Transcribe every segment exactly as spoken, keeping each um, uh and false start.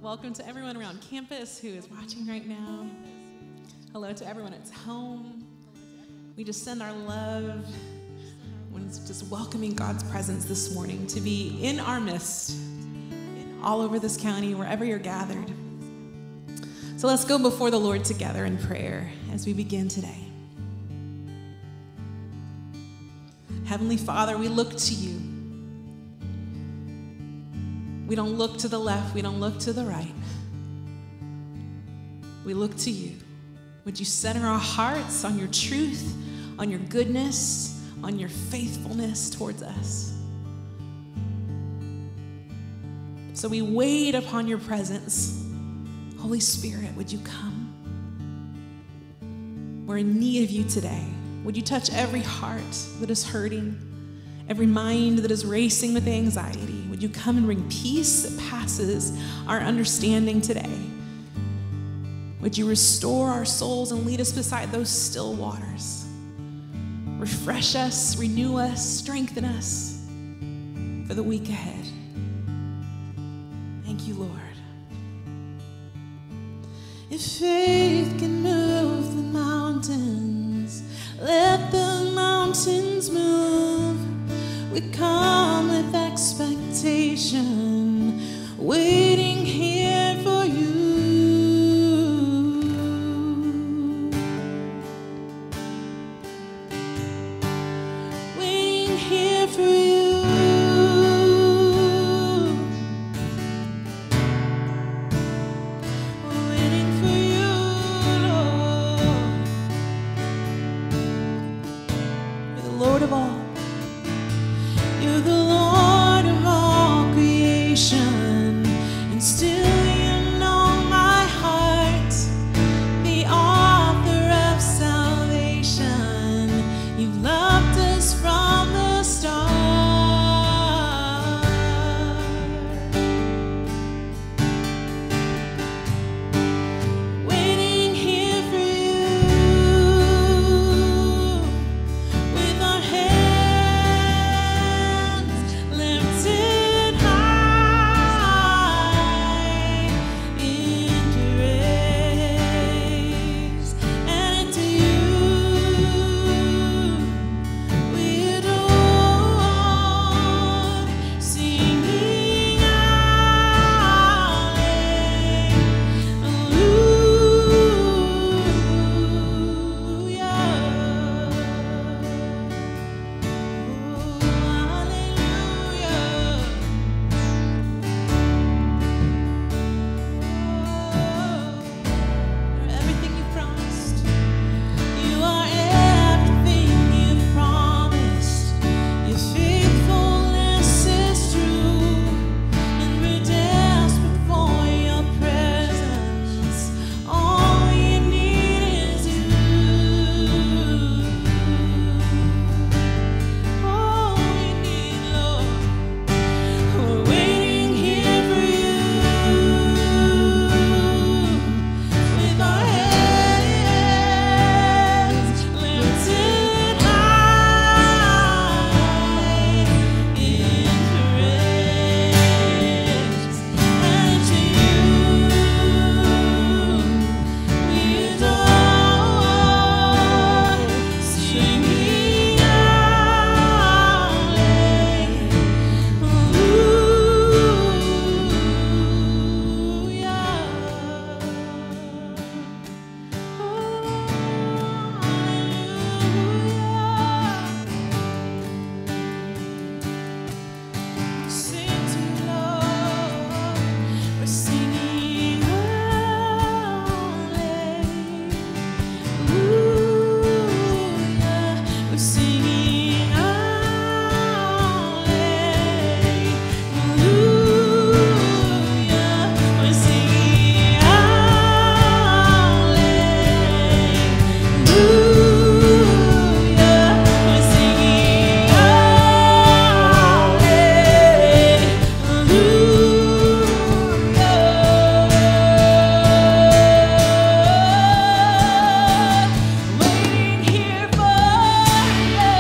Welcome to everyone around campus who is watching right now. Hello to everyone at home. We just send our love. We're just welcoming God's presence this morning to be in our midst, all over this county, wherever you're gathered. So let's go before the Lord together in prayer as we begin today. Heavenly Father, we look to you. We don't look to the left. We don't look to the right. We look to you. Would you center our hearts on your truth, on your goodness, on your faithfulness towards us? So we wait upon your presence. Holy Spirit, would you come? We're in need of you today. Would you touch every heart that is hurting, every mind that is racing with anxiety? Would you come and bring peace that passes our understanding today? Would you restore our souls and lead us beside those still waters? Refresh us, renew us, strengthen us for the week ahead. Thank you, Lord. If faith can move the mountains, let the mountains move. We come with expectation, waiting here for you. Waiting here for you. Waiting for you, Lord. You're the Lord of all. You're the Lord of all creation, and still you know my heart, the author of salvation. You've loved us from the start. Waiting here for you, with our hands lifted high into praise, and to you we adore, singing everything you promised. You are everything you've promised. Your faithfulness is true, and we're desperate for your presence. All we need is you. All we need, Lord. We're waiting here for you, with our hands lifted high in praise, and to you we adore, singing Sing to you, Lord. We're singing hallelujah. We're singing hallelujah. We're singing hallelujah. We're singing hallelujah. Waiting here for you.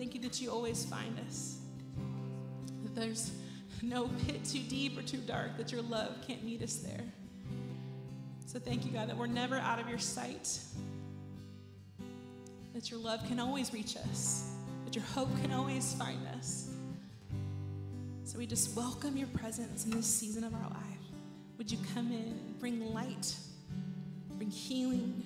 Thank you that you always find us. That there's no pit too deep or too dark, that your love can't meet us there. So thank you, God, that we're never out of your sight, that your love can always reach us, that your hope can always find us. So we just welcome your presence in this season of our life. Would you come in and bring light, bring healing?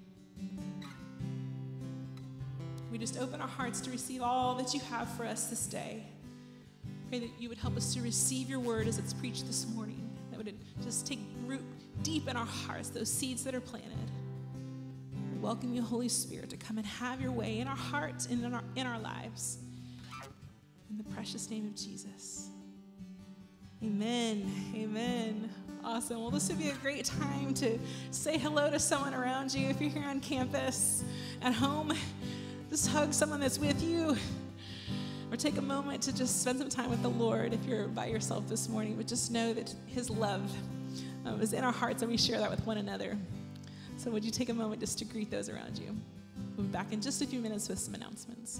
We just open our hearts to receive all that you have for us this day. Pray that you would help us to receive your word as it's preached this morning, that would just take root deep in our hearts, those seeds that are planted. We welcome you, Holy Spirit, to come and have your way in our hearts and in our, in our lives. In the precious name of Jesus. Amen. Amen. Awesome. Well, this would be a great time to say hello to someone around you. If you're here on campus, at home, just hug someone that's with you. Or take a moment to just spend some time with the Lord if you're by yourself this morning. But just know that his love um, is in our hearts, and we share that with one another. So would you take a moment just to greet those around you? We'll be back in just a few minutes with some announcements.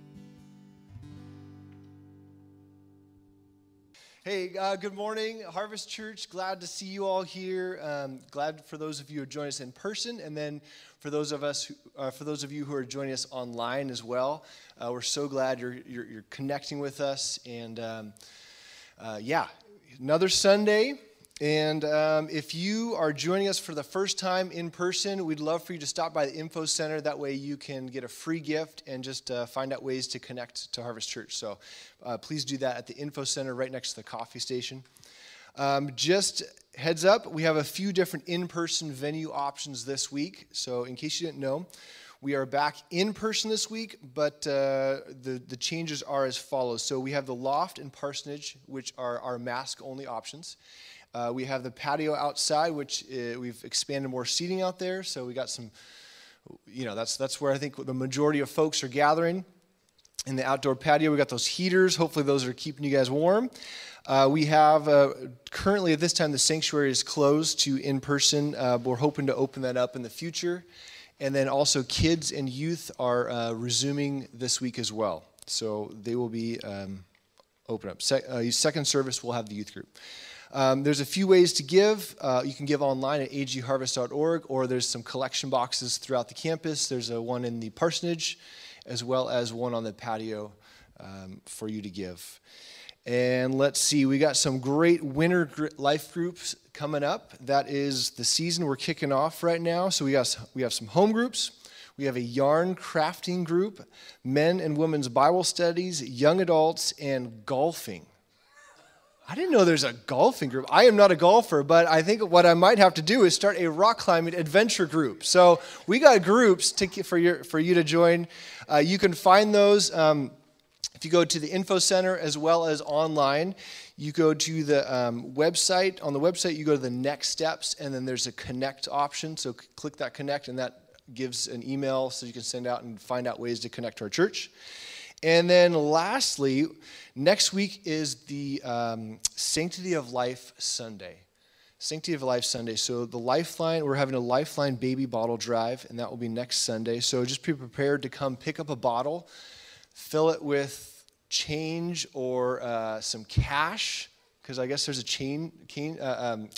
Hey, uh, good morning, Harvest Church. Glad to see you all here. Um, glad for those of you who join us in person, and then for those of us, who, uh, for those of you who are joining us online as well. Uh, we're so glad you're, you're you're connecting with us, and um, uh, yeah, another Sunday. And um, if you are joining us for the first time in person, we'd love for you to stop by the Info Center. That way you can get a free gift and just uh, find out ways to connect to Harvest Church. So uh, please do that at the Info Center right next to the coffee station. Um, just heads up, we have a few different in-person venue options this week. So in case you didn't know, we are back in person this week, but uh, the, the changes are as follows. So we have the Loft and Parsonage, which are our mask-only options. Uh, we have the patio outside, which uh, we've expanded more seating out there. So we got some, you know, that's that's where I think the majority of folks are gathering. In the outdoor patio, we got those heaters. Hopefully those are keeping you guys warm. Uh, we have, uh, currently at this time, the sanctuary is closed to in-person. Uh, we're hoping to open that up in the future. And then also kids and youth are uh, resuming this week as well. So they will be um, open up. Se- uh, second service, we'll have the youth group. Um, there's a few ways to give. Uh, you can give online at a g harvest dot org, or there's some collection boxes throughout the campus. There's a one in the parsonage, as well as one on the patio um, for you to give. And let's see, we got some great winter gr- life groups coming up. That is the season we're kicking off right now. So we got we have some home groups. We have a yarn crafting group, men and women's Bible studies, young adults, and golfing. I didn't know there's a golfing group. I am not a golfer, but I think what I might have to do is start a rock climbing adventure group. So we got groups to, for, your, for you to join. Uh, you can find those um, if you go to the Info Center as well as online. You go to the um, website. On the website, you go to the next steps, and then there's a connect option. So c- click that connect, and that gives an email so you can send out and find out ways to connect to our church. And then lastly, next week is the um, Sanctity of Life Sunday. Sanctity of Life Sunday. So the Lifeline, we're having a Lifeline baby bottle drive, and that will be next Sunday. So just be prepared to come pick up a bottle, fill it with change or uh, some cash, because I guess there's a chain, chain uh, um,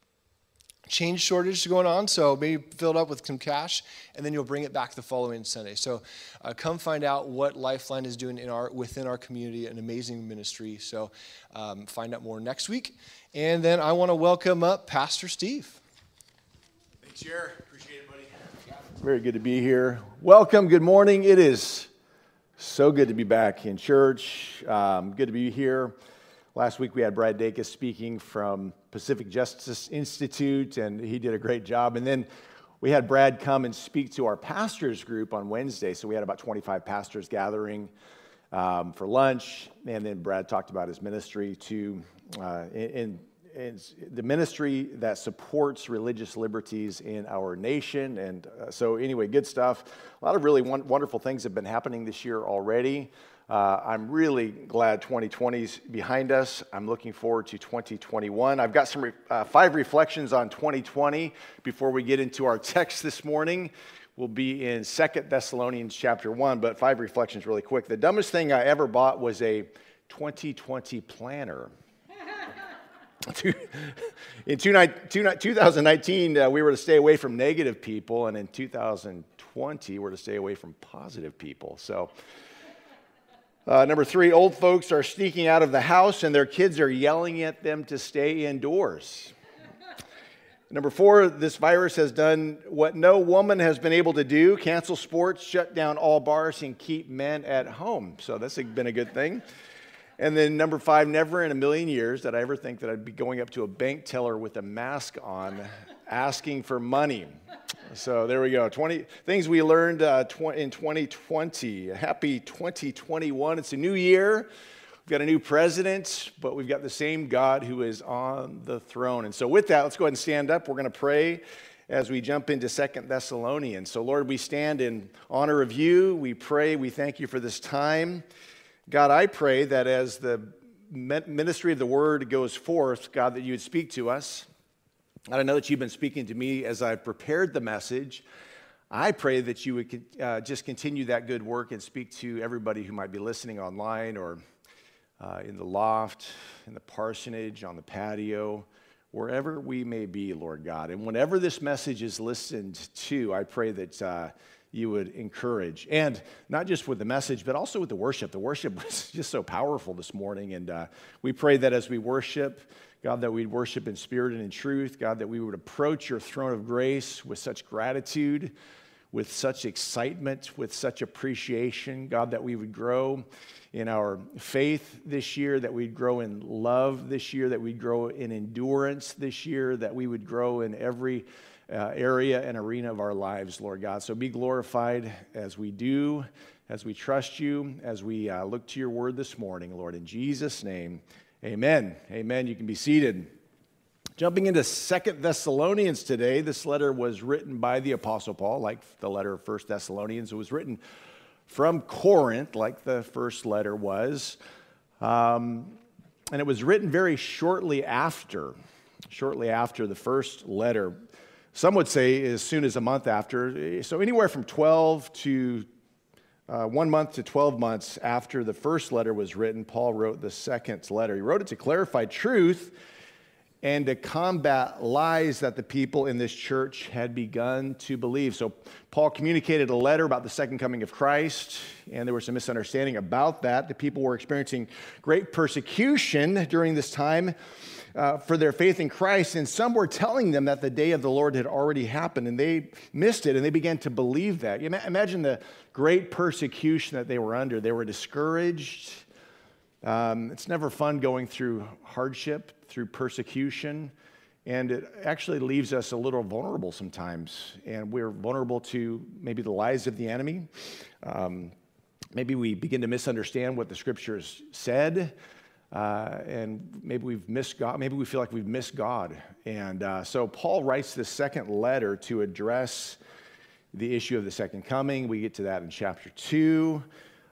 change shortage going on, so maybe fill it up with some cash, and then you'll bring it back the following Sunday. So uh, come find out what Lifeline is doing in our within our community, an amazing ministry. So um, find out more next week. And then I want to welcome up Pastor Steve. Thanks, Jer. Appreciate it, buddy. Very good to be here. Welcome. Good morning. It is so good to be back in church. Um, good to be here. Last week we had Brad Dacus speaking from Pacific Justice Institute, and he did a great job. And then we had Brad come and speak to our pastors group on Wednesday. So we had about twenty-five pastors gathering um, for lunch. And then Brad talked about his ministry to uh, in, in the ministry that supports religious liberties in our nation. And uh, so anyway, good stuff. A lot of really won- wonderful things have been happening this year already. Uh, I'm really glad twenty twenty is behind us. I'm looking forward to twenty twenty-one. I've got some re- uh, five reflections on twenty twenty before we get into our text this morning. will be in Second Thessalonians chapter one, but five reflections really quick. The dumbest thing I ever bought was a twenty twenty planner. In two thousand nineteen, uh, we were to stay away from negative people, and in two thousand twenty, we're to stay away from positive people. So, uh, number three, old folks are sneaking out of the house, and their kids are yelling at them to stay indoors. Number four, this virus has done what no woman has been able to do: cancel sports, shut down all bars, and keep men at home. So that's been a good thing. And then number five, never in a million years did I ever think that I'd be going up to a bank teller with a mask on asking for money. So there we go. twenty things we learned uh, tw- in twenty twenty. Happy twenty twenty-one. It's a new year. We've got a new president, but we've got the same God who is on the throne. And so with that, let's go ahead and stand up. We're going to pray as we jump into Second Thessalonians. So Lord, we stand in honor of you. We pray. We thank you for this time. God, I pray that as the ministry of the word goes forth, God, that you would speak to us. God, I know that you've been speaking to me as I've prepared the message. I pray that you would uh, just continue that good work and speak to everybody who might be listening online or uh, in the loft, in the parsonage, on the patio, wherever we may be, Lord God. And whenever this message is listened to, I pray that uh, you would encourage, and not just with the message, but also with the worship. The worship was just so powerful this morning, and uh, we pray that as we worship, God, that we'd worship in spirit and in truth, God, that we would approach your throne of grace with such gratitude, with such excitement, with such appreciation, God, that we would grow in our faith this year, that we'd grow in love this year, that we'd grow in endurance this year, that we would grow in every Uh, area and arena of our lives, Lord God. So be glorified as we do, as we trust you, as we uh, look to your word this morning, Lord. In Jesus' name, amen. Amen. You can be seated. Jumping into Second Thessalonians today, this letter was written by the Apostle Paul, like the letter of First Thessalonians. It was written from Corinth, like the first letter was. Um, and it was written very shortly after, shortly after the first letter. Some would say as soon as a month after. So anywhere from twelve to uh, one month to twelve months after the first letter was written, Paul wrote the second letter. He wrote it to clarify truth and to combat lies that the people in this church had begun to believe. So Paul communicated a letter about the second coming of Christ, and there was some misunderstanding about that. The people were experiencing great persecution during this time Uh, for their faith in Christ, and some were telling them that the day of the Lord had already happened, and they missed it, and they began to believe that. You imagine the great persecution that they were under. They were discouraged. Um, it's never fun going through hardship, through persecution, and it actually leaves us a little vulnerable sometimes, and we're vulnerable to maybe the lies of the enemy. Um, maybe we begin to misunderstand what the scriptures said. Uh, and maybe we've missed God. Maybe we feel like we've missed God. And uh, so Paul writes this second letter to address the issue of the second coming. We get to that in chapter two.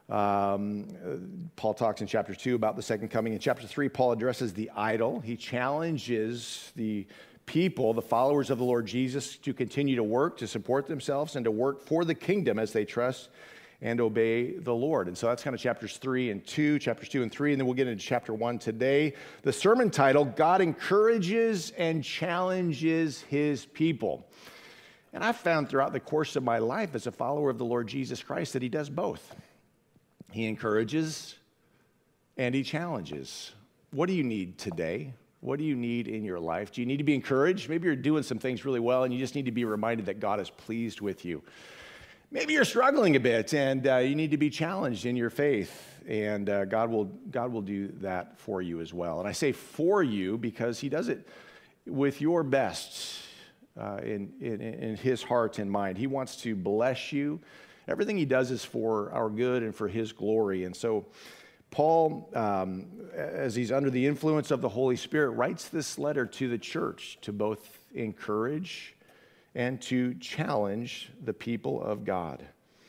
Um, Paul talks in chapter two about the second coming. In chapter three, Paul addresses the idol. He challenges the people, the followers of the Lord Jesus, to continue to work, to support themselves, and to work for the kingdom as they trust and obey the Lord. And so that's kind of chapters three and two, chapters two and three, and then we'll get into chapter one today. The sermon title, God Encourages and Challenges His People. And I've found throughout the course of my life as a follower of the Lord Jesus Christ that he does both. He encourages and he challenges. What do you need today? What do you need in your life? Do you need to be encouraged? Maybe you're doing some things really well and you just need to be reminded that God is pleased with you. Maybe you're struggling a bit and uh, you need to be challenged in your faith, and uh, God will God will do that for you as well. And I say for you because he does it with your best uh, in, in, in his heart and mind. He wants to bless you. Everything he does is for our good and for his glory. And so Paul, um, as he's under the influence of the Holy Spirit, writes this letter to the church to both encourage and to challenge the people of God.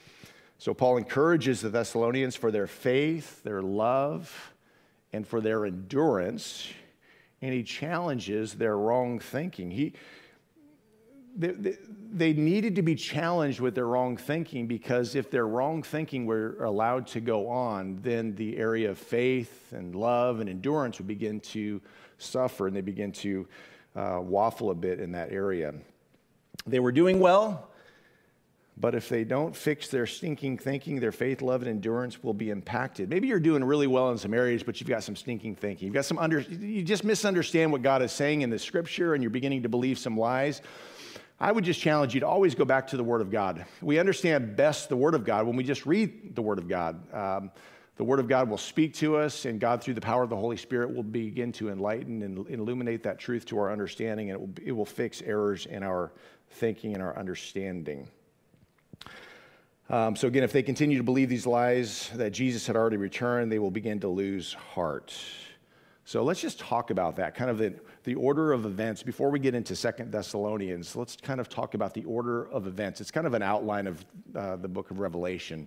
So Paul encourages the Thessalonians for their faith, their love, and for their endurance, and he challenges their wrong thinking. He, they, they, they needed to be challenged with their wrong thinking, because if their wrong thinking were allowed to go on, then the area of faith and love and endurance would begin to suffer, and they begin to uh, waffle a bit in that area. They were doing well, but if they don't fix their stinking thinking, their faith, love, and endurance will be impacted. Maybe you're doing really well in some areas, but you've got some stinking thinking. You've got some under, you just misunderstand what God is saying in the scripture, and you're beginning to believe some lies. I would just challenge you to always go back to the Word of God. We understand best the Word of God when we just read the Word of God. Um, the Word of God will speak to us, and God, through the power of the Holy Spirit, will begin to enlighten and illuminate that truth to our understanding, and it will, it will fix errors in our thinking and our understanding. Um, so again, if they continue to believe these lies that Jesus had already returned, they will begin to lose heart. So let's just talk about that, kind of the, the order of events. Before we get into Second Thessalonians, let's kind of talk about the order of events. It's kind of an outline of uh, the book of Revelation.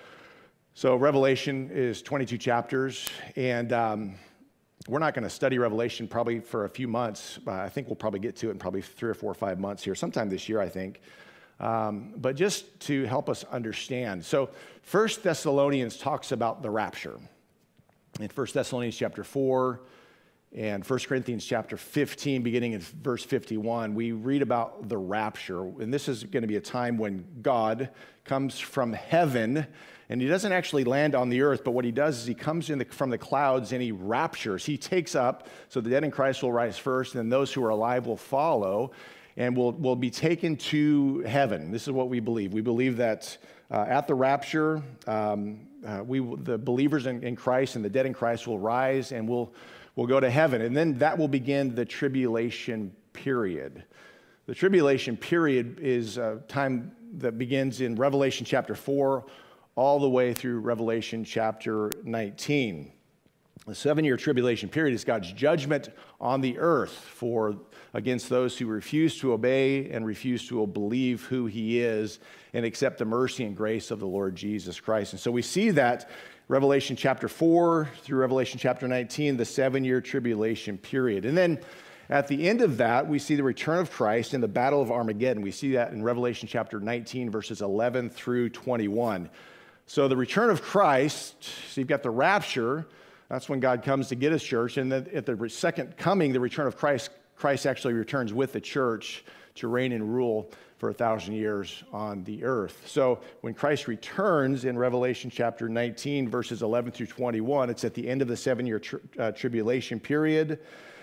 So Revelation is twenty-two chapters, and um, we're not going to study Revelation probably for a few months. Uh, I think we'll probably get to it in probably three or four or five months here, sometime this year, I think. Um, but just to help us understand. So First Thessalonians talks about the rapture. In First Thessalonians chapter four and First Corinthians chapter fifteen, beginning in verse fifty-one, we read about the rapture. And this is going to be a time when God comes from heaven, and he doesn't actually land on the earth, but what he does is he comes in the, from the clouds and he raptures. He takes up, so the dead in Christ will rise first, and then those who are alive will follow, and will will be taken to heaven. This is what we believe. We believe that uh, at the rapture, um, uh, we the believers in, in Christ and the dead in Christ will rise, and will will go to heaven. And then that will begin the tribulation period. The tribulation period is a time that begins in Revelation chapter four all the way through Revelation chapter nineteen. The seven-year tribulation period is God's judgment on the earth for against those who refuse to obey and refuse to believe who he is and accept the mercy and grace of the Lord Jesus Christ. And so we see that Revelation chapter four through Revelation chapter nineteen, the seven-year tribulation period. And then at the end of that, we see the return of Christ in the battle of Armageddon. We see that in Revelation chapter nineteen, verses eleven through twenty-one. So the return of Christ, so you've got the rapture. That's when God comes to get his church. And then at the second coming, the return of Christ, Christ actually returns with the church to reign and rule for a thousand years on the earth. So when Christ returns in Revelation chapter nineteen, verses eleven through twenty-one, it's at the end of the seven-year tri- uh, tribulation period.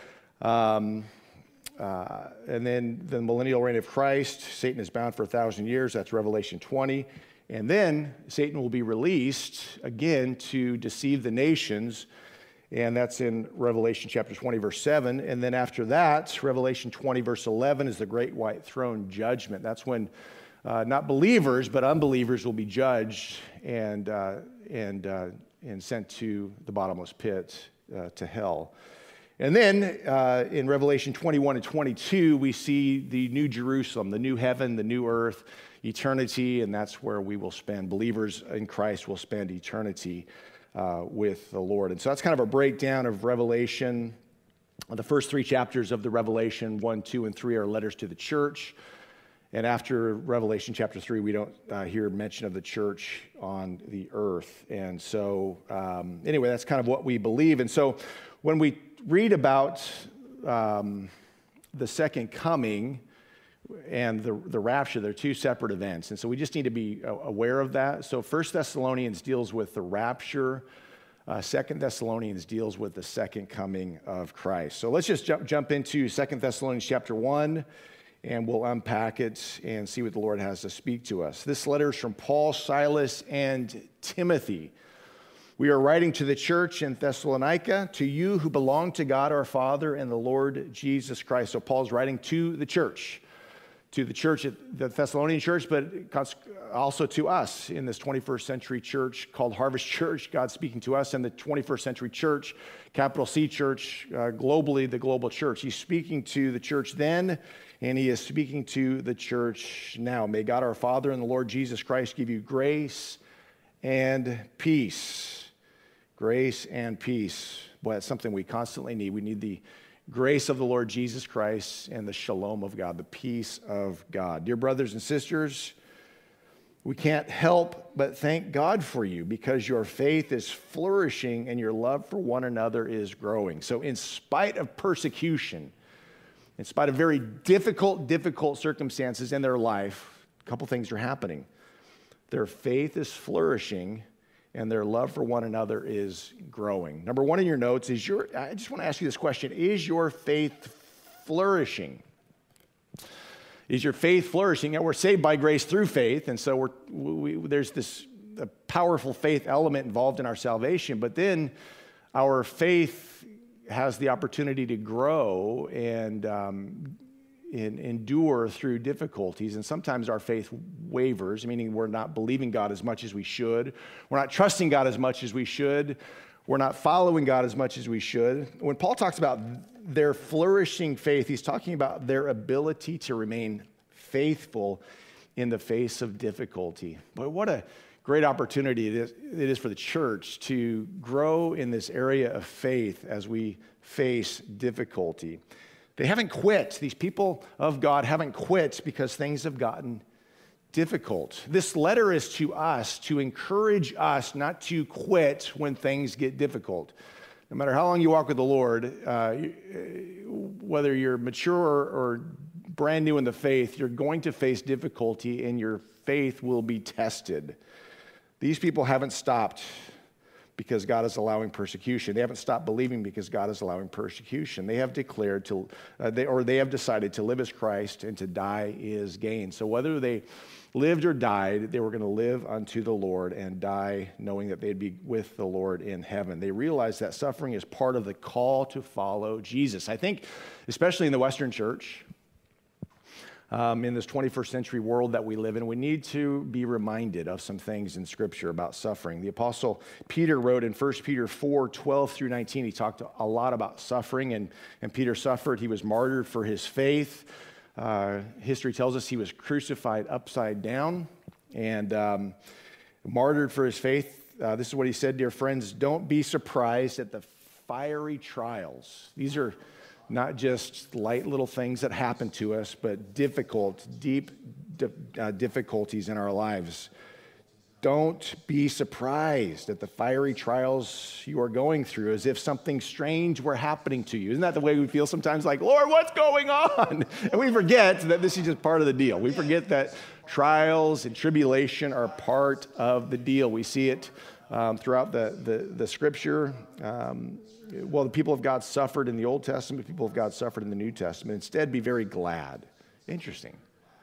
Um, uh, and then the millennial reign of Christ, Satan is bound for a thousand years. That's Revelation twenty. And then Satan will be released again to deceive the nations, and that's in Revelation chapter twenty, verse seven. And then after that, Revelation twenty, verse eleven is the great white throne judgment. That's when uh, not believers, but unbelievers will be judged and, uh, and, uh, and sent to the bottomless pit, uh, to hell. And then uh, in Revelation twenty-one and twenty-two, we see the new Jerusalem, the new heaven, the new earth, eternity, and that's where we will spend. Believers in Christ will spend eternity uh, with the Lord. And so that's kind of a breakdown of Revelation. The first three chapters of the Revelation, one, two, and three, are letters to the church. And after Revelation chapter three, we don't uh, hear mention of the church on the earth. And so um, anyway, that's kind of what we believe. And so when we read about um, the second coming and the, the rapture, they're two separate events. And so we just need to be aware of that. So First Thessalonians deals with the rapture. Uh, Second Thessalonians deals with the second coming of Christ. So let's just jump, jump into Second Thessalonians chapter one, and we'll unpack it and see what the Lord has to speak to us. This letter is from Paul, Silas, and Timothy. We are writing to the church in Thessalonica, to you who belong to God our Father and the Lord Jesus Christ. So Paul's writing to the church, to the church, at the Thessalonian church, but also to us in this twenty-first century church called Harvest Church. God's speaking to us in the twenty-first century church, capital C church, uh, globally, the global church. He's speaking to the church then, and he is speaking to the church now. May God our Father and the Lord Jesus Christ give you grace and peace. Grace and peace. Boy, that's something we constantly need. We need the grace of the Lord Jesus Christ and the shalom of God, the peace of God. Dear brothers and sisters, we can't help but thank God for you because your faith is flourishing and your love for one another is growing. So in spite of persecution, in spite of very difficult, difficult circumstances in their life, a couple things are happening. Their faith is flourishing and their love for one another is growing. Number one in your notes is your, I just want to ask you this question, is your faith flourishing? Is your faith flourishing? And we're saved by grace through faith, and so we're, we, there's this a powerful faith element involved in our salvation, but then our faith has the opportunity to grow and, um, and endure through difficulties, and sometimes our faith wavers, meaning we're not believing God as much as we should. We're not trusting God as much as we should. We're not following God as much as we should. When Paul talks about their flourishing faith, he's talking about their ability to remain faithful in the face of difficulty. But what a great opportunity it is, it is for the church to grow in this area of faith as we face difficulty. They haven't quit. These people of God haven't quit because things have gotten difficult. This letter is to us to encourage us not to quit when things get difficult. No matter how long you walk with the Lord, uh, whether you're mature or, or brand new in the faith, you're going to face difficulty and your faith will be tested. These people haven't stopped because God is allowing persecution. They haven't stopped believing because God is allowing persecution. They have declared to, uh, they, or they have decided to live as Christ and to die is gain. So whether they lived or died, they were going to live unto the Lord and die knowing that they'd be with the Lord in heaven. They realized that suffering is part of the call to follow Jesus. I think, especially in the Western church, um, in this twenty-first century world that we live in, we need to be reminded of some things in Scripture about suffering. The Apostle Peter wrote in First Peter four, twelve through nineteen, he talked a lot about suffering, and, and Peter suffered. He was martyred for his faith. Uh, history tells us he was crucified upside down and um, martyred for his faith. Uh, this is what he said, dear friends, don't be surprised at the fiery trials. These are not just light little things that happen to us, but difficult, deep di- uh, difficulties in our lives. Don't be surprised at the fiery trials you are going through as if something strange were happening to you. Isn't that the way we feel sometimes? Like, Lord, what's going on? And we forget that this is just part of the deal. We forget that trials and tribulation are part of the deal. We see it um, throughout the, the, the Scripture. Um, well, the people of God suffered in the Old Testament. The people of God suffered in the New Testament. Instead, be very glad. Interesting.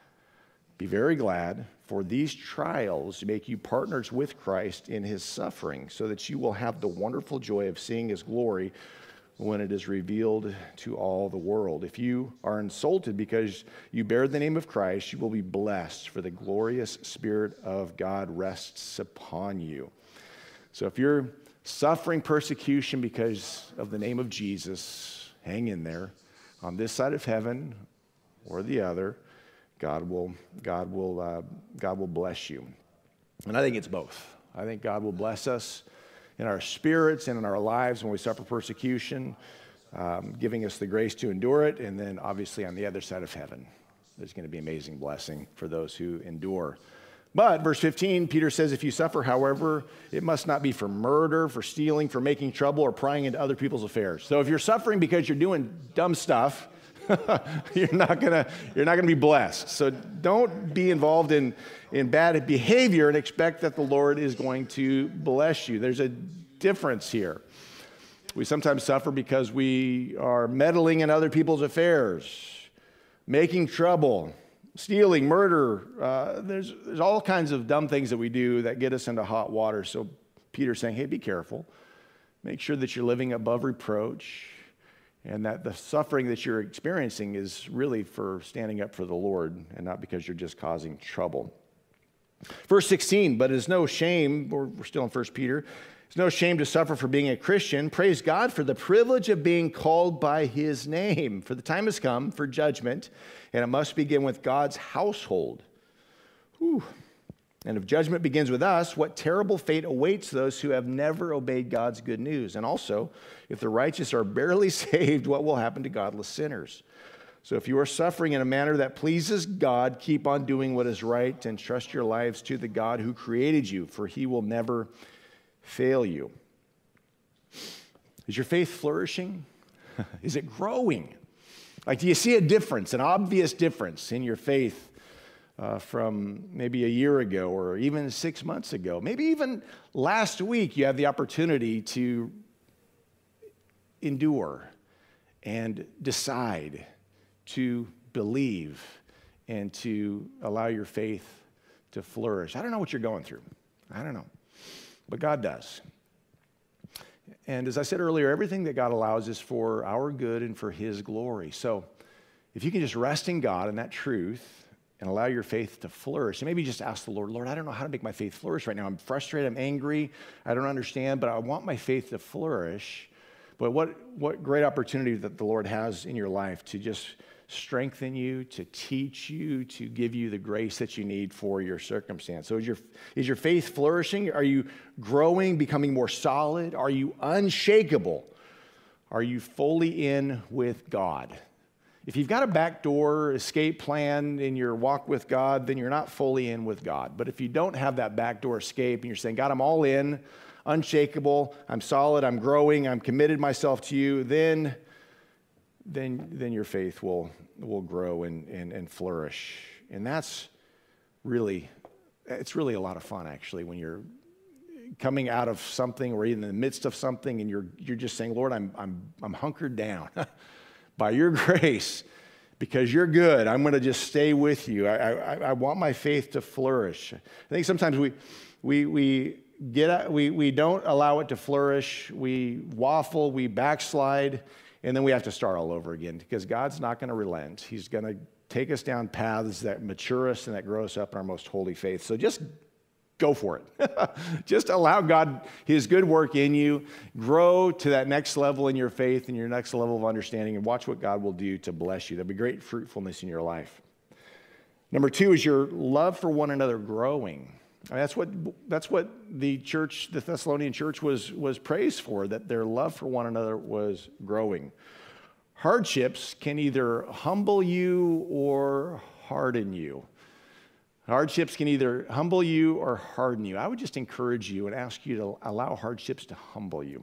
Be very glad, for these trials make you partners with Christ in his suffering, so that you will have the wonderful joy of seeing his glory when it is revealed to all the world. If you are insulted because you bear the name of Christ, you will be blessed, for the glorious Spirit of God rests upon you. So if you're suffering persecution because of the name of Jesus, hang in there. On this side of heaven or the other, God will, God will, uh, God will bless you. And I think it's both. I think God will bless us in our spirits and in our lives when we suffer persecution, um, giving us the grace to endure it. And then obviously on the other side of heaven, there's going to be amazing blessing for those who endure. But verse fifteen, Peter says, if you suffer, however, it must not be for murder, for stealing, for making trouble, or prying into other people's affairs. So if you're suffering because you're doing dumb stuff, you're not gonna you're not gonna be blessed. So don't be involved in, in bad behavior and expect that the Lord is going to bless you. There's a difference here. We sometimes suffer because we are meddling in other people's affairs, making trouble, stealing, murder. Uh, there's there's all kinds of dumb things that we do that get us into hot water. So Peter's saying, hey, be careful. Make sure that you're living above reproach, and that the suffering that you're experiencing is really for standing up for the Lord and not because you're just causing trouble. Verse sixteen, but it's no shame, or we're still in First Peter, it's no shame to suffer for being a Christian. Praise God for the privilege of being called by his name. For the time has come for judgment, and it must begin with God's household. Whew. And if judgment begins with us, what terrible fate awaits those who have never obeyed God's good news? And also, if the righteous are barely saved, what will happen to godless sinners? So if you are suffering in a manner that pleases God, keep on doing what is right and trust your lives to the God who created you, for he will never fail you. Is your faith flourishing? Is it growing? Like, do you see a difference, an obvious difference in your faith Uh, from maybe a year ago or even six months ago? Maybe even last week you had the opportunity to endure and decide to believe and to allow your faith to flourish. I don't know what you're going through. I don't know. But God does. And as I said earlier, everything that God allows is for our good and for his glory. So if you can just rest in God and that truth and allow your faith to flourish. And maybe just ask the Lord, Lord, I don't know how to make my faith flourish right now. I'm frustrated, I'm angry, I don't understand, but I want my faith to flourish. But what, what great opportunity that the Lord has in your life to just strengthen you, to teach you, to give you the grace that you need for your circumstance. So is your, is your faith flourishing? Are you growing, becoming more solid? Are you unshakable? Are you fully in with God? If you've got a backdoor escape plan in your walk with God, then you're not fully in with God. But if you don't have that backdoor escape and you're saying, God, I'm all in, unshakable, I'm solid, I'm growing, I'm committed myself to you, then, then, then your faith will, will grow and, and, and flourish. And that's really, it's really a lot of fun, actually, when you're coming out of something or in the midst of something and you're, you're just saying, Lord, I'm, I'm, I'm hunkered down. By your grace, because you're good, I'm going to just stay with you. I, I, I want my faith to flourish. I think sometimes we we we get we we don't allow it to flourish. We waffle, we backslide, and then we have to start all over again because God's not going to relent. He's going to take us down paths that mature us and that grow us up in our most holy faith. So just go for it. Just allow God, his good work in you, grow to that next level in your faith and your next level of understanding, and watch what God will do to bless you. There'll be great fruitfulness in your life. Number two is your love for one another growing. I mean, that's what that's what the church, the Thessalonian church, was was praised for, that their love for one another was growing. Hardships can either humble you or harden you. Hardships can either humble you or harden you. I would just encourage you and ask you to allow hardships to humble you.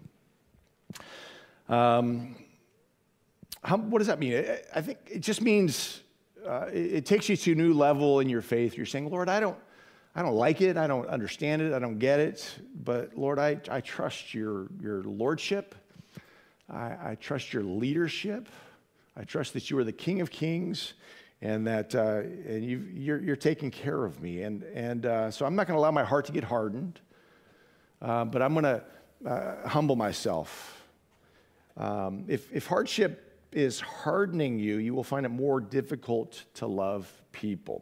Um, hum, what does that mean? I, I think it just means uh, it, it takes you to a new level in your faith. You're saying, Lord, I don't, I don't like it. I don't understand it. I don't get it. But Lord, I, I trust your, your lordship. I, I trust your leadership. I trust that you are the King of Kings. And that uh, and you, you're, you're taking care of me. And, and uh, so I'm not going to allow my heart to get hardened, uh, but I'm going to uh, humble myself. Um, if, if hardship is hardening you, you will find it more difficult to love people.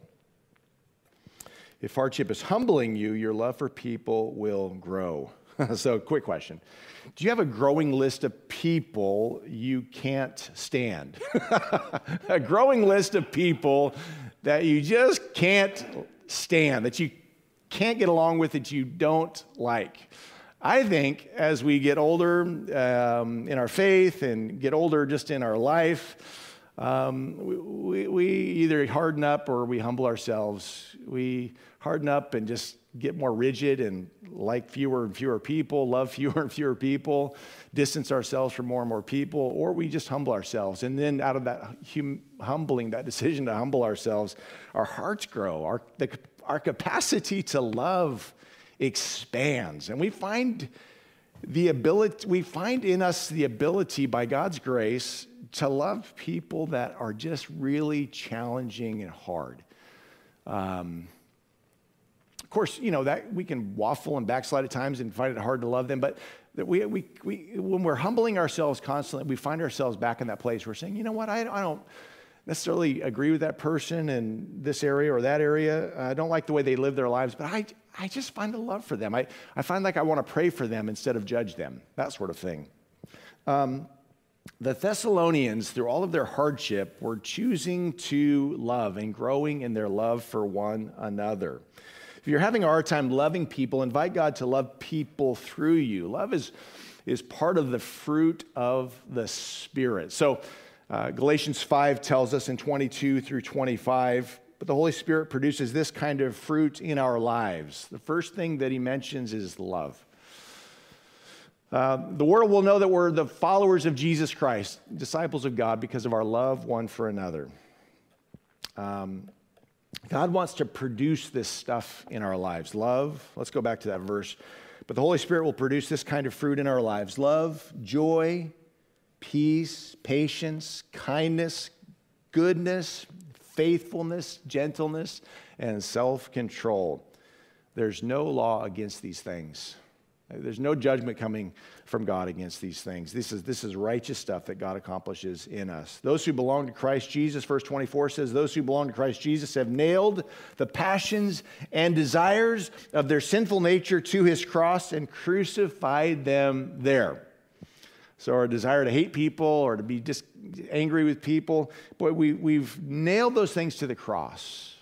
If hardship is humbling you, your love for people will grow. So, quick question. Do you have a growing list of people you can't stand? A growing list of people that you just can't stand, that you can't get along with, that you don't like. I think as we get older um, in our faith and get older just in our life, um, we, we either harden up or we humble ourselves. We harden up and just get more rigid and like fewer and fewer people, love fewer and fewer people, distance ourselves from more and more people, or we just humble ourselves. And then out of that hum- humbling, that decision to humble ourselves, our hearts grow, our, the, our capacity to love expands. And we find the ability, we find in us the ability by God's grace to love people that are just really challenging and hard. Um, Of course, you know, that we can waffle and backslide at times and find it hard to love them, but that we, we, we, when we're humbling ourselves constantly, we find ourselves back in that place. We're saying, you know what, I, I don't necessarily agree with that person in this area or that area. I don't like the way they live their lives, but I, I just find a love for them. I, I find like I want to pray for them instead of judge them, that sort of thing. Um, the Thessalonians, through all of their hardship, were choosing to love and growing in their love for one another. if you're having a hard time loving people, invite God to love people through you. Love is, is part of the fruit of the Spirit. So uh, Galatians five tells us in twenty-two through twenty-five, but the Holy Spirit produces this kind of fruit in our lives. The first thing that he mentions is love. Uh, the world will know that we're the followers of Jesus Christ, disciples of God, because of our love one for another. Um, God wants to produce this stuff in our lives. Love, let's go back to that verse. But the Holy Spirit will produce this kind of fruit in our lives. Love, joy, peace, patience, kindness, goodness, faithfulness, gentleness, and self-control. There's no law against these things. There's no judgment coming from God against these things. This is, this is righteous stuff that God accomplishes in us. Those who belong to Christ Jesus, verse twenty-four says, those who belong to Christ Jesus have nailed the passions and desires of their sinful nature to his cross and crucified them there. So our desire to hate people or to be just angry with people, boy, we, we've nailed those things to the cross.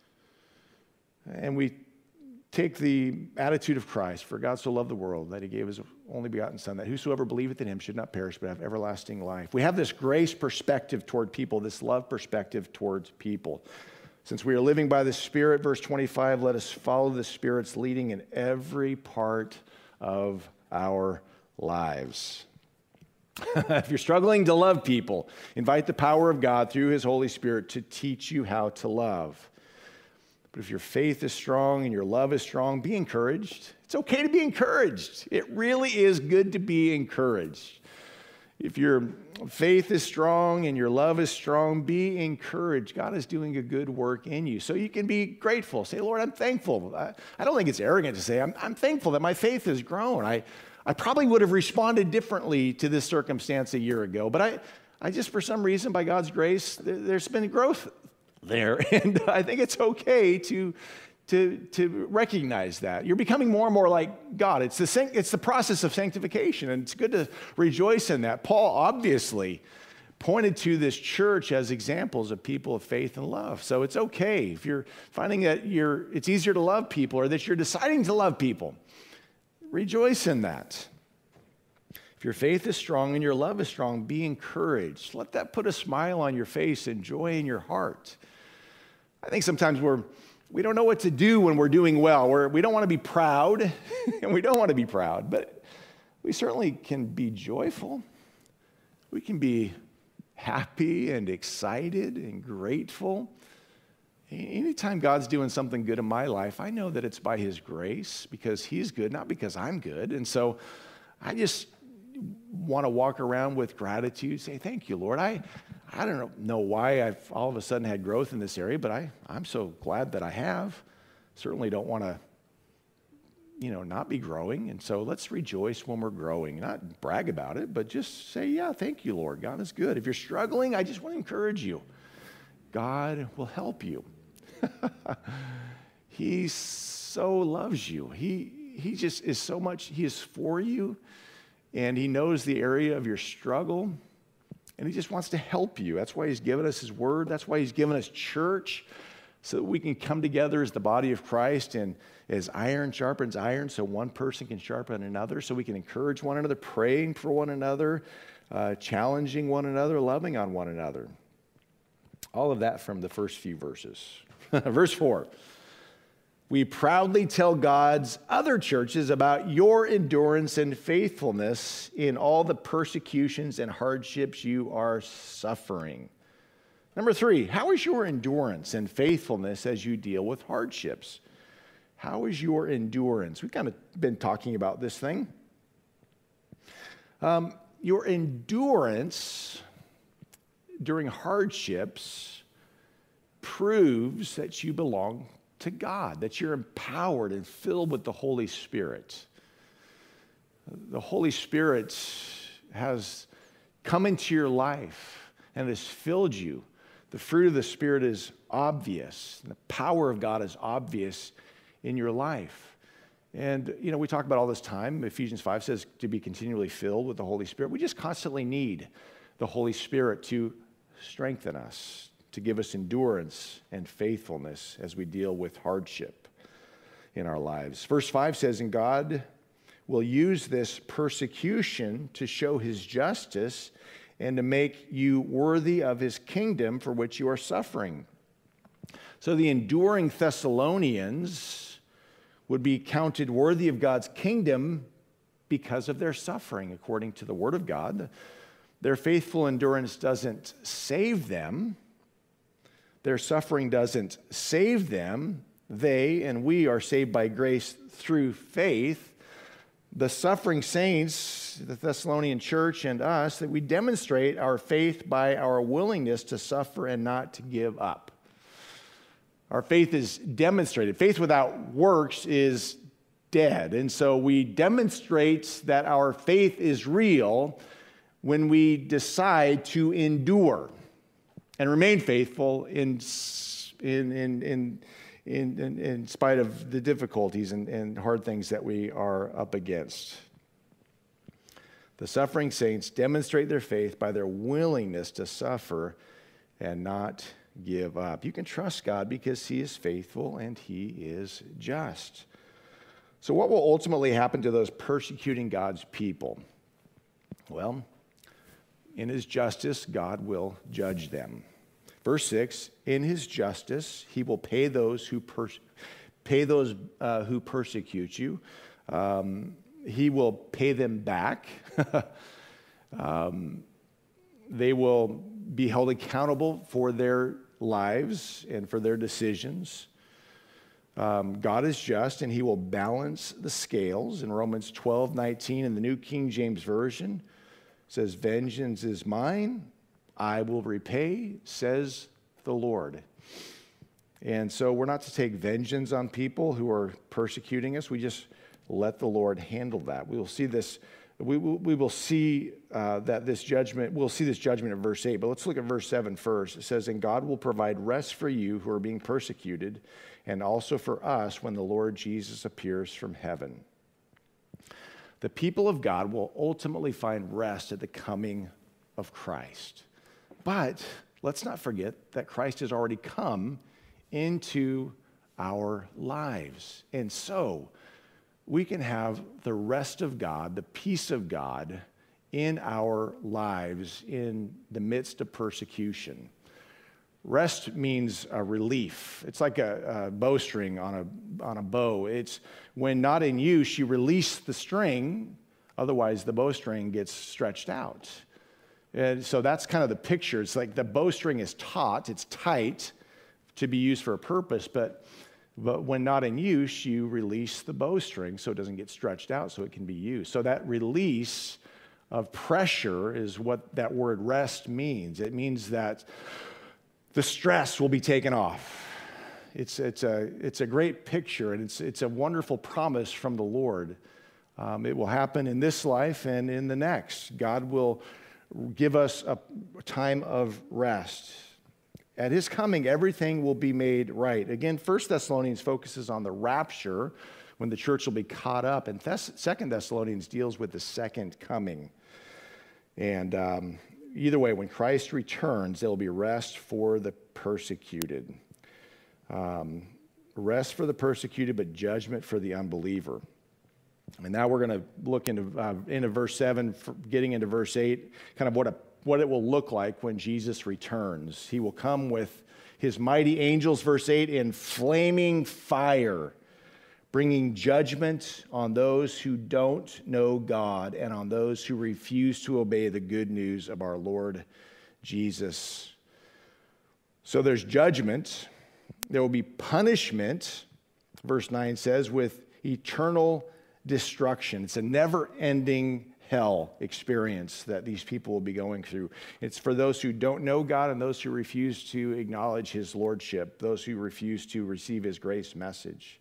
And we take the attitude of Christ, for God so loved the world that he gave his only begotten Son, that whosoever believeth in him should not perish but have everlasting life. We have this grace perspective toward people, this love perspective towards people. Since we are living by the Spirit, verse twenty-five, let us follow the Spirit's leading in every part of our lives. If you're struggling to love people, invite the power of God through his Holy Spirit to teach you how to love. But if your faith is strong and your love is strong, be encouraged. It's okay to be encouraged. It really is good to be encouraged. If your faith is strong and your love is strong, be encouraged. God is doing a good work in you. So you can be grateful. Say, Lord, I'm thankful. I, I don't think it's arrogant to say, I'm, I'm thankful that my faith has grown. I, I probably would have responded differently to this circumstance a year ago, but I, I just, for some reason, by God's grace, there, there's been growth there. And I think it's okay to, to, to recognize that. You're becoming more and more like God. It's the, it's the process of sanctification, and it's good to rejoice in that. Paul obviously pointed to this church as examples of people of faith and love. So it's okay if you're finding that you're, it's easier to love people or that you're deciding to love people. Rejoice in that. If your faith is strong and your love is strong, be encouraged. Let that put a smile on your face and joy in your heart. I think sometimes we're, we don't know what to do when we're doing well. We're, we don't want to be proud, and we don't want to be proud, but we certainly can be joyful. We can be happy and excited and grateful. Anytime God's doing something good in my life, I know that it's by his grace, because he's good, not because I'm good. And so I just want to walk around with gratitude, say, thank you, Lord. I, I don't know why I've all of a sudden had growth in this area, but I, I'm so glad that I have. Certainly don't want to, you know, not be growing. And so let's rejoice when we're growing, not brag about it, but just say, yeah, thank you, Lord. God is good. If you're struggling, I just want to encourage you. God will help you. He so loves you. He, he just is so much, he is for you. And he knows the area of your struggle, and he just wants to help you. That's why he's given us his word. That's why he's given us church, so that we can come together as the body of Christ, and as iron sharpens iron, so one person can sharpen another, so we can encourage one another, praying for one another, uh, challenging one another, loving on one another. All of that from the first few verses. Verse four. We proudly tell God's other churches about your endurance and faithfulness in all the persecutions and hardships you are suffering. Number three, how is your endurance and faithfulness as you deal with hardships? How is your endurance? We've kind of been talking about this thing. Um, your endurance during hardships proves that you belong to God, that you're empowered and filled with the Holy Spirit. The Holy Spirit has come into your life and has filled you. The fruit of the Spirit is obvious. The power of God is obvious in your life. And, you know, we talk about all this time. Ephesians five says to be continually filled with the Holy Spirit. We just constantly need the Holy Spirit to strengthen us, to give us endurance and faithfulness as we deal with hardship. in our lives. Verse five says, and God will use this persecution to show his justice and to make you worthy of his kingdom for which you are suffering. So the enduring Thessalonians would be counted worthy of God's kingdom because of their suffering, according to the Word of God. Their faithful endurance doesn't save them. Their suffering doesn't save them. They and we are saved by grace through faith. The suffering saints, the Thessalonian church and us, that we demonstrate our faith by our willingness to suffer and not to give up. Our faith is demonstrated. Faith without works is dead. And so we demonstrate that our faith is real when we decide to endure and remain faithful in, in, in, in, in, in, in spite of the difficulties and, and hard things that we are up against. The suffering saints demonstrate their faith by their willingness to suffer and not give up. You can trust God because he is faithful and he is just. So what will ultimately happen to those persecuting God's people? Well, in his justice, God will judge them. Verse six, in his justice, he will pay those who pers- pay those uh, who persecute you. Um, he will pay them back. um, they will be held accountable for their lives and for their decisions. Um, God is just, and he will balance the scales. In Romans twelve nineteen, in the New King James Version, it says, vengeance is mine, I will repay, says the Lord. And so we're not to take vengeance on people who are persecuting us. We just let the Lord handle that. We will see this, we will, we will see uh, that this judgment, we'll see this judgment in verse eight, but let's look at verse seven first. It says, and God will provide rest for you who are being persecuted, and also for us when the Lord Jesus appears from heaven. The people of God will ultimately find rest at the coming of Christ. But let's not forget that Christ has already come into our lives. And so we can have the rest of God, the peace of God in our lives in the midst of persecution. Rest means a relief. It's like a, a bowstring on a, on a bow. It's when not in use, you release the string, otherwise the bowstring gets stretched out. And so that's kind of the picture. It's like the bowstring is taut, it's tight to be used for a purpose, but, but when not in use, you release the bowstring so it doesn't get stretched out so it can be used. So that release of pressure is what that word rest means. It means that the stress will be taken off. It's, it's, a, it's a great picture, and it's, it's a wonderful promise from the Lord. Um, it will happen in this life and in the next. God will give us a time of rest. At his coming, everything will be made right. Again, First Thessalonians focuses on the rapture, when the church will be caught up, and Thess- Second Thessalonians deals with the second coming. And um, either way, when Christ returns, there will be rest for the persecuted. Um, rest for the persecuted, but judgment for the unbeliever. And now we're going to look into, uh, into verse seven, getting into verse eight, kind of what, a, what it will look like when Jesus returns. He will come with his mighty angels, verse eight, in flaming fire, bringing judgment on those who don't know God and on those who refuse to obey the good news of our Lord Jesus. So there's judgment. There will be punishment, verse nine says, with eternal destruction. It's a never-ending hell experience that these people will be going through. It's for those who don't know God and those who refuse to acknowledge his lordship, those who refuse to receive his grace message.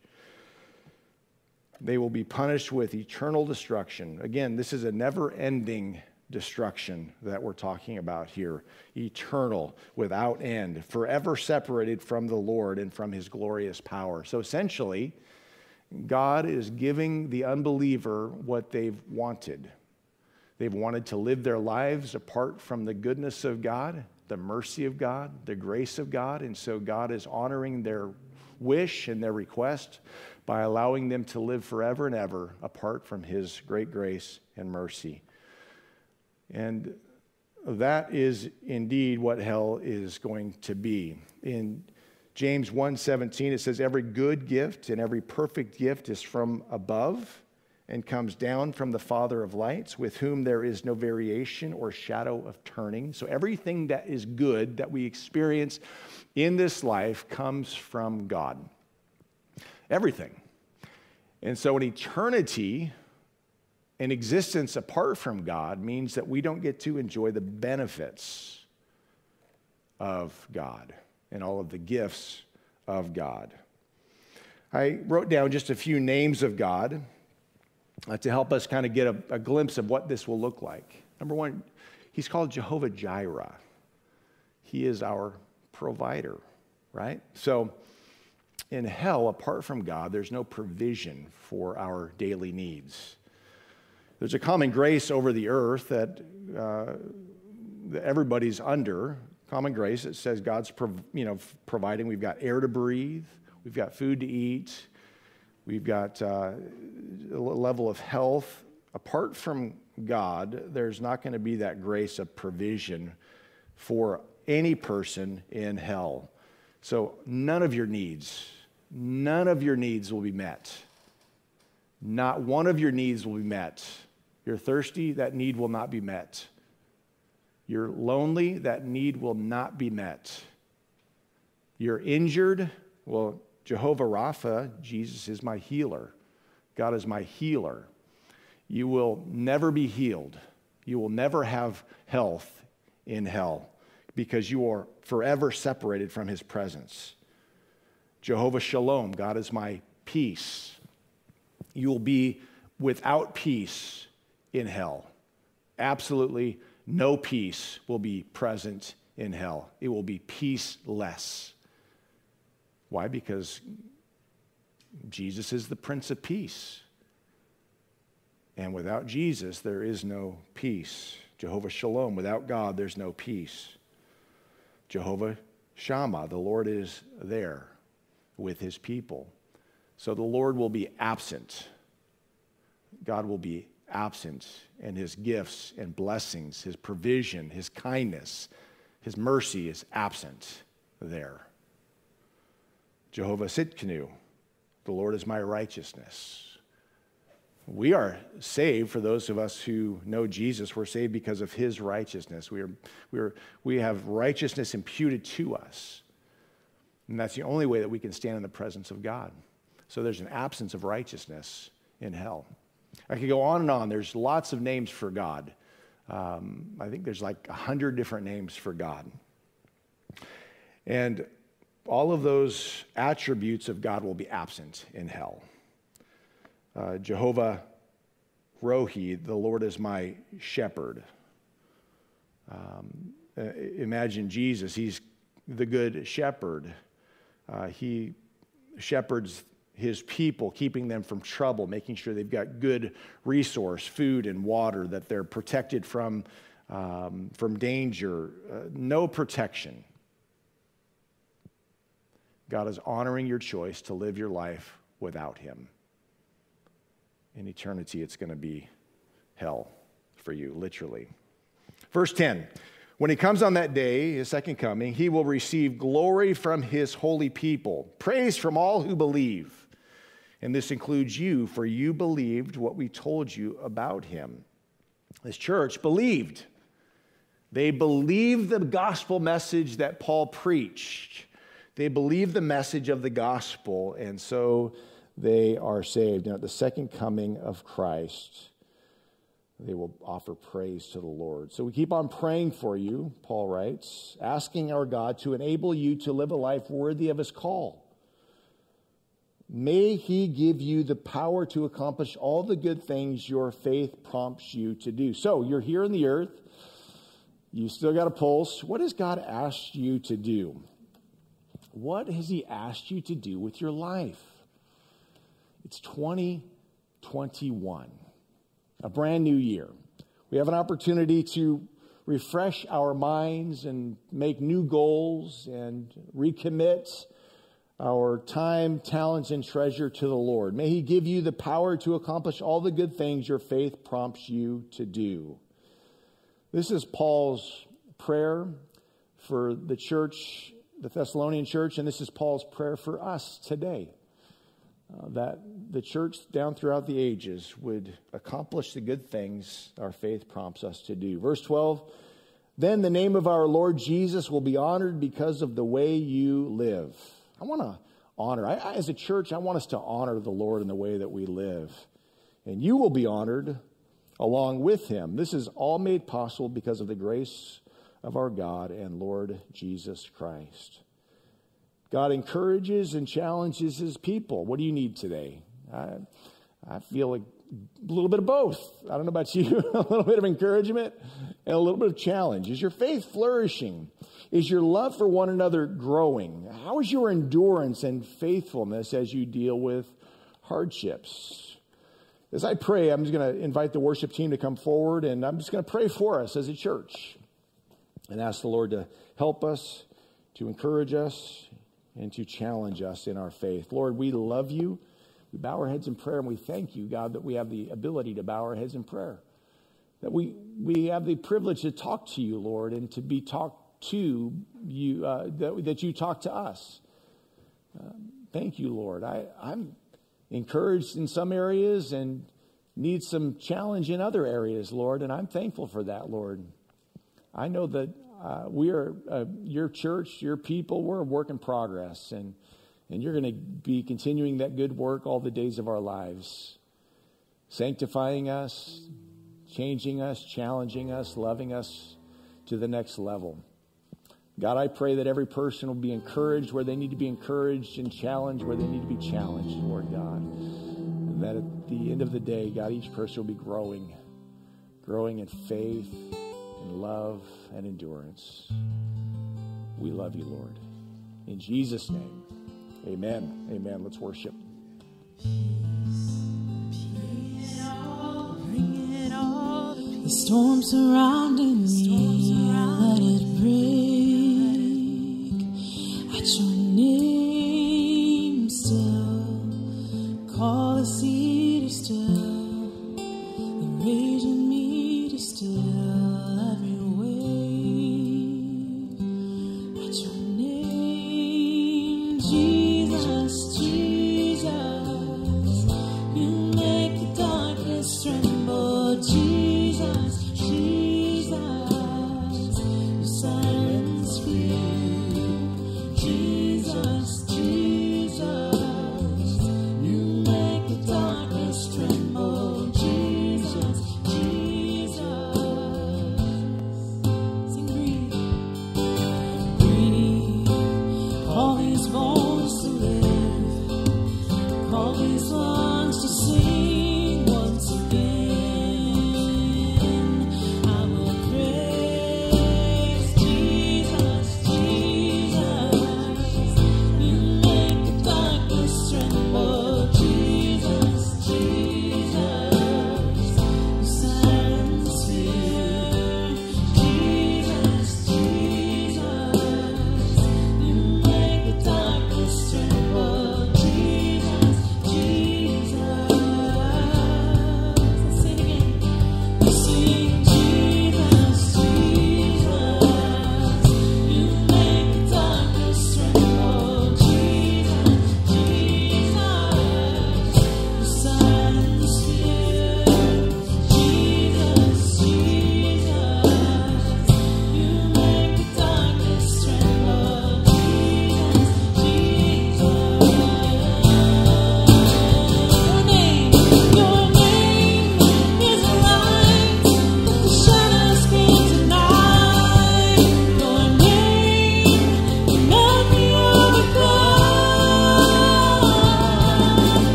They will be punished with eternal destruction. Again, this is a never-ending destruction that we're talking about here. Eternal, without end, forever separated from the Lord and from his glorious power. So essentially, God is giving the unbeliever what they've wanted. They've wanted to live their lives apart from the goodness of God, the mercy of God, the grace of God, and so God is honoring their wish and their request by allowing them to live forever and ever apart from his great grace and mercy. And that is indeed what hell is going to be. In James one seventeen, it says, every good gift and every perfect gift is from above and comes down from the Father of lights, with whom there is no variation or shadow of turning. So everything that is good that we experience in this life comes from God. Everything. And so in eternity, an existence apart from God means that we don't get to enjoy the benefits of God and all of the gifts of God. I wrote down just a few names of God uh, to help us kind of get a, a glimpse of what this will look like. Number one, he's called Jehovah Jireh. He is our provider, right? So in hell, apart from God, there's no provision for our daily needs. There's a common grace over the earth that, uh, that everybody's under. Common grace. It says God's prov- you know, providing. We've got air to breathe. We've got food to eat. We've got uh, a level of health. Apart from God, there's not going to be that grace of provision for any person in hell. So none of your needs, none of your needs will be met. Not one of your needs will be met. You're thirsty, that need will not be met. You're lonely, that need will not be met. You're injured, well, Jehovah Rapha, Jesus is my healer. God is my healer. You will never be healed. You will never have health in hell because you are forever separated from his presence. Jehovah Shalom, God is my peace. You will be without peace in hell. Absolutely no peace will be present in hell. It will be peaceless. Why? Because Jesus is the Prince of Peace. And without Jesus, there is no peace. Jehovah Shalom, without God, there's no peace. Jehovah Shammah, the Lord is there with his people. So the Lord will be absent. God will be absent, and his gifts and blessings, his provision, his kindness, his mercy is absent there. Jehovah Tsidkenu, the Lord is my righteousness. We are saved, for those of us who know Jesus, we're saved because of his righteousness. We are, we are, we have righteousness imputed to us. And that's the only way that we can stand in the presence of God. So there's an absence of righteousness in hell. I could go on and on. There's lots of names for God. Um, I think there's like a hundred different names for God. And all of those attributes of God will be absent in hell. Uh, Jehovah Rohi, the Lord is my shepherd. Um, uh, imagine Jesus, he's the good shepherd. Uh, he shepherds his people, keeping them from trouble, making sure they've got good resource, food and water, that they're protected from, um, from danger. Uh, no protection. God is honoring your choice to live your life without him. In eternity, it's going to be hell for you, literally. Verse ten, when he comes on that day, his second coming, he will receive glory from his holy people, praise from all who believe. And this includes you, for you believed what we told you about him. This church believed. They believed the gospel message that Paul preached. They believed the message of the gospel, and so they are saved. Now, at the second coming of Christ, they will offer praise to the Lord. So we keep on praying for you, Paul writes, asking our God to enable you to live a life worthy of his call. May he give you the power to accomplish all the good things your faith prompts you to do. So you're here on the earth. You still got a pulse. What has God asked you to do? What has he asked you to do with your life? It's twenty twenty-one, a brand new year. We have an opportunity to refresh our minds and make new goals and recommit our time, talents, and treasure to the Lord. May He give you the power to accomplish all the good things your faith prompts you to do. This is Paul's prayer for the church, the Thessalonian church, and this is Paul's prayer for us today. Uh, that the church down throughout the ages would accomplish the good things our faith prompts us to do. Verse twelve, then the name of our Lord Jesus will be honored because of the way you live. I want to honor, I, I, as a church, I want us to honor the Lord in the way that we live. And you will be honored along with Him. This is all made possible because of the grace of our God and Lord Jesus Christ. God encourages and challenges His people. What do you need today? I, I feel like a little bit of both. I don't know about you. A little bit of encouragement and a little bit of challenge. Is your faith flourishing? Is your love for one another growing? How is your endurance and faithfulness as you deal with hardships? As I pray, I'm just going to invite the worship team to come forward, and I'm just going to pray for us as a church and ask the Lord to help us, to encourage us, and to challenge us in our faith. Lord, we love you. We bow our heads in prayer, and we thank you, God, that we have the ability to bow our heads in prayer. That we, we have the privilege to talk to you, Lord, and to be talked to you, uh, that, that you talk to us. Uh, thank you, Lord. I, I'm encouraged in some areas and need some challenge in other areas, Lord, and I'm thankful for that, Lord. I know that uh, we are, uh, your church, your people, we're a work in progress, and, and you're going to be continuing that good work all the days of our lives, sanctifying us, changing us, challenging us, loving us to the next level. God, I pray that every person will be encouraged where they need to be encouraged and challenged where they need to be challenged, Lord God. And that at the end of the day, God, each person will be growing, growing in faith and love and endurance. We love you, Lord. In Jesus' name, amen. Amen. Let's worship. The storm surrounding me, let it break. At your name still, call the sea to still, the rage in me to still every wave. At your name, Jesus, Jesus, you make the darkness tremble. Jesus, Jesus.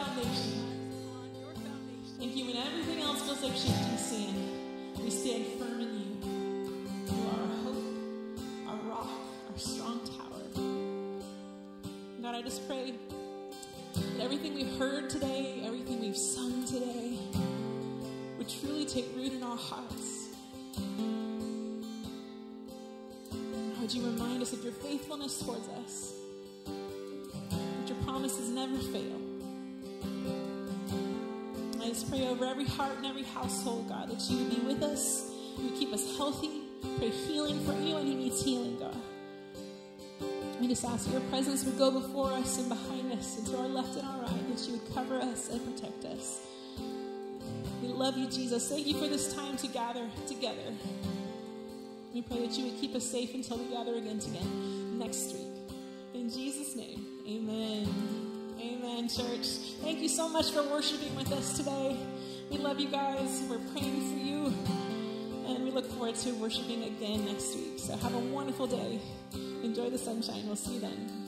foundation. Thank you when everything else feels like shifting sand. We stand firm in you. You are our hope, our rock, our strong tower. God, I just pray that everything we've heard today, everything we've sung today, would truly take root in our hearts. Would you remind us of your faithfulness towards us? That your promises never fail. I just pray over every heart and every household, God, that you would be with us, you would keep us healthy. Pray healing for anyone who needs healing, God. We just ask that your presence would go before us and behind us and to our left and our right, that you would cover us and protect us. We love you, Jesus. Thank you for this time to gather together. We pray that you would keep us safe until we gather again again next week. In Jesus' name, amen. Amen, church. Thank you so much for worshiping with us today. We love you guys. We're praying for you. And we look forward to worshiping again next week. So have a wonderful day. Enjoy the sunshine. We'll see you then.